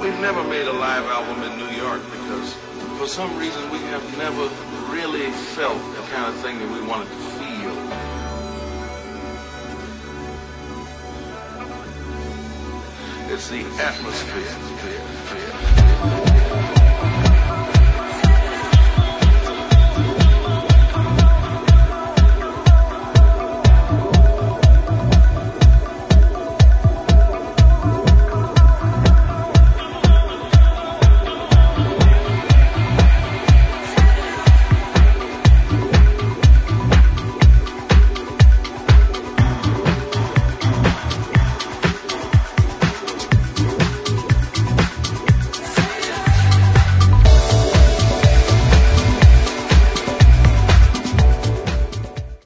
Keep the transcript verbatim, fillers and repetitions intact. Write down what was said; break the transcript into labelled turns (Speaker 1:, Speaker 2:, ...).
Speaker 1: We've never made a live album in New York because for some reason we have never really felt the kind of thing that we wanted to feel. It's the atmosphere.